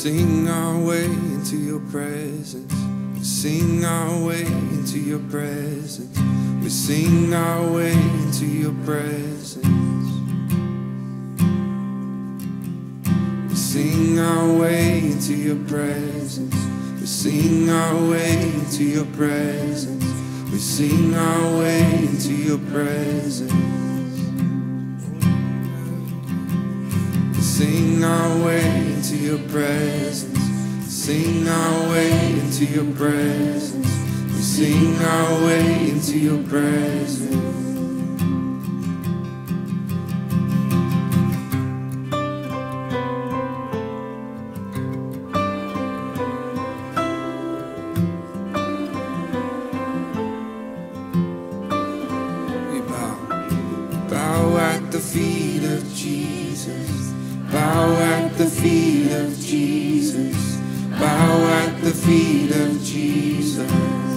sing our way into your presence. We sing our way into your presence. We sing our way into your presence. We sing our way into your presence. We sing our way into your presence. We sing our way into your presence. We sing our way into your presence. Sing our way into your presence. We sing our way into your presence. We bow at the feet of Jesus. Bow at the feet of Jesus. Bow at the feet of Jesus.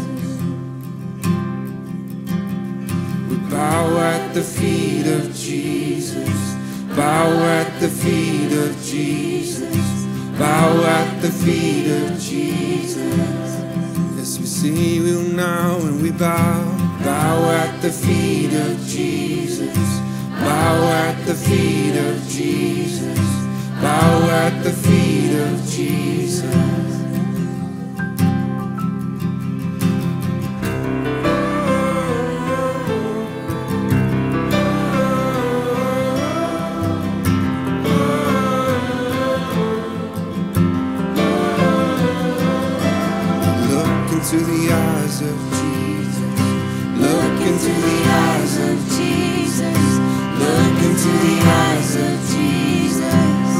We bow at the feet of Jesus. Bow at the feet of Jesus. Bow at the feet of Jesus. Yes, we see you now and we bow. Bow at the feet of Jesus. Bow at the feet of Jesus. Bow at the feet of Jesus. Look into the eyes of Jesus. Look into the eyes of Jesus. Look into the eyes of Jesus.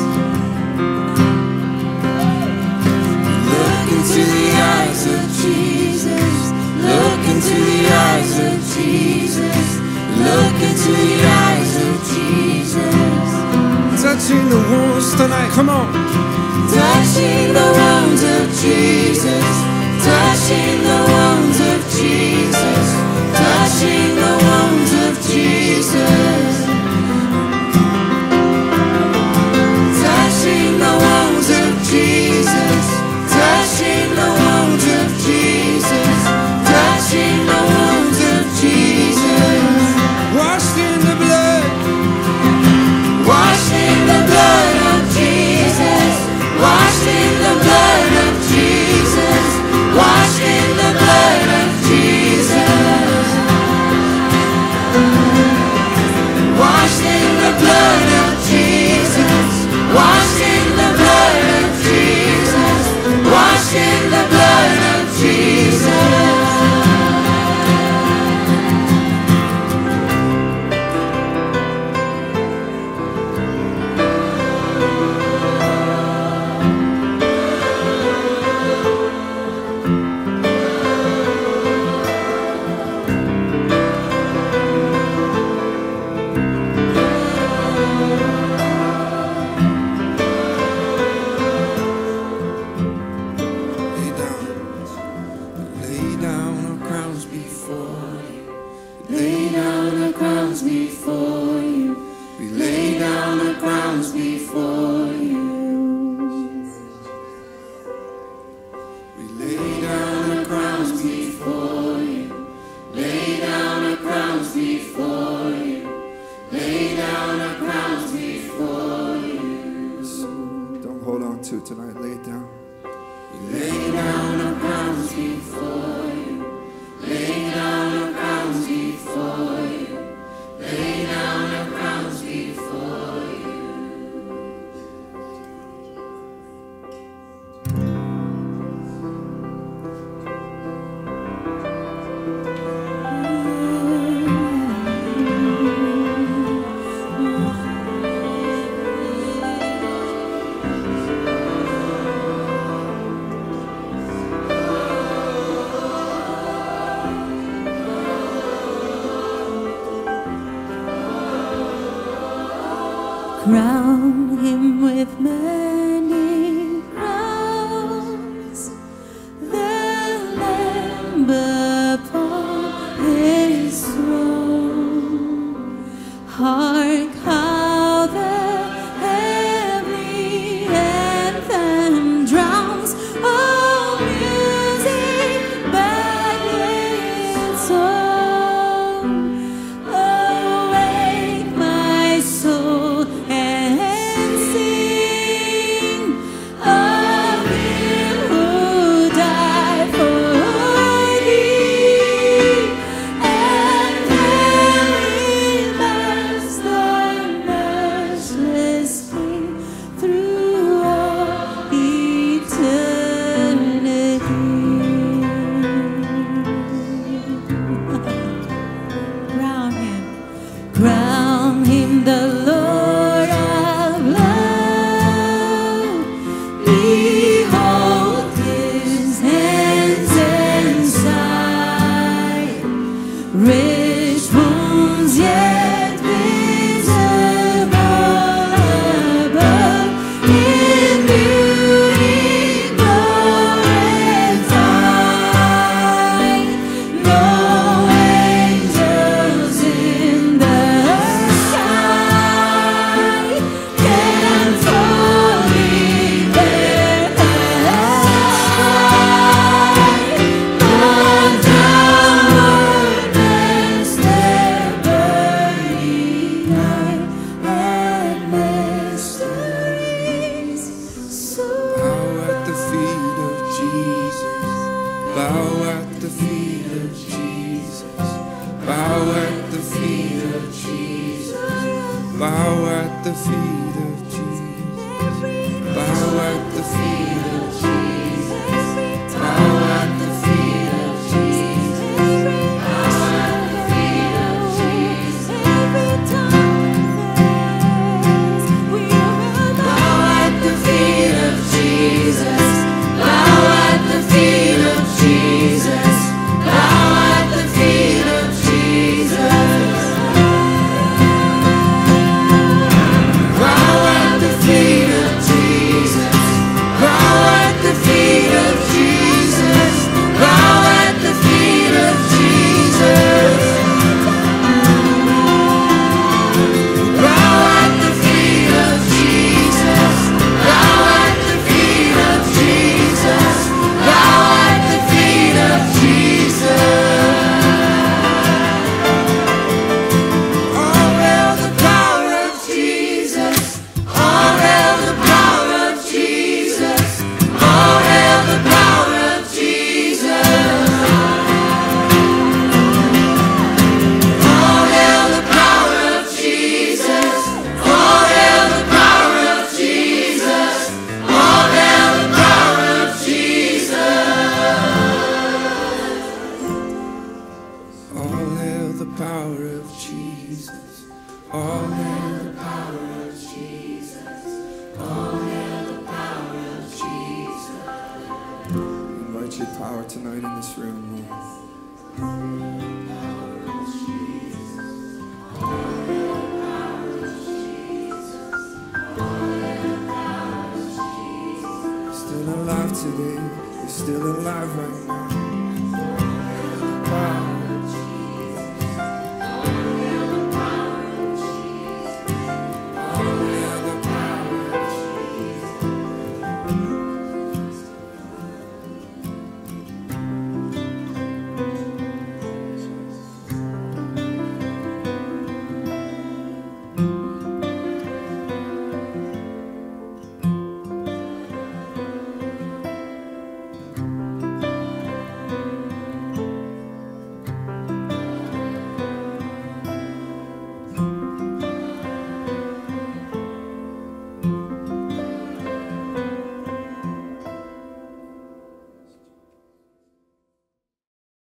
Look into the eyes of Jesus. Look into the eyes of Jesus. Look into the eyes of Jesus. Touching the wounds tonight, come on. Touching the wounds of Jesus. Touching the wounds of Jesus. Touching the wounds of Jesus. Touching the wounds of Jesus. Touching the wounds of Jesus. Touching the wounds of Jesus. Washed in the blood. Washed in the blood of Jesus. Washed in the blood of Jesus. Washed in the blood of Jesus. Washed in the blood of Jesus. Washed in the blood of Jesus. Washed in the blood of Jesus. Lay down our crowns before you. Lay down our crowns before you. We lay down our crowns before you. We lay down our crowns before you. Lay down our crowns before you. Lay down our crowns before you. So don't hold on to it tonight. Lay it down. We lay down our crowns before you. Lay down our crowns before you. Lay down our crowns before you. Crown him with many crowns, the Lamb upon his throne. Hark how the heavenly anthem crown him the Lord of love. Behold his hands and side, rich wounds yet visible above, in beauty glorified. No angels in the sky can fully bear but downward their burning eye and mysteries. So Bow at the feet of Jesus. Bow at the feet of Jesus. Bow at the feet of Jesus. Bow at the feet of Jesus. Bow at the feet of Jesus. Bow at the feet of Jesus. Bow at the feet of Jesus. every tongue confess, we will Bow at the feet of Jesus. Bow at the feet of Jesus. Bow at the feet of Jesus. Bow at the feet of Jesus. Bow at the feet of Jesus. Bow at the feet of Jesus. Bow at the feet of Jesus. Bow at the feet of Jesus. Bow at the feet of Jesus. All hail the power of Jesus. All hail the power of Jesus. All hail the power of Jesus. All hail the power of Jesus. All hail the power of Jesus. All hail the power of Jesus. All hail the power of Jesus. All hail the power of Jesus. All hail the power of Jesus. Invite your power tonight in this room, Lord. Still alive today. You're still alive right now.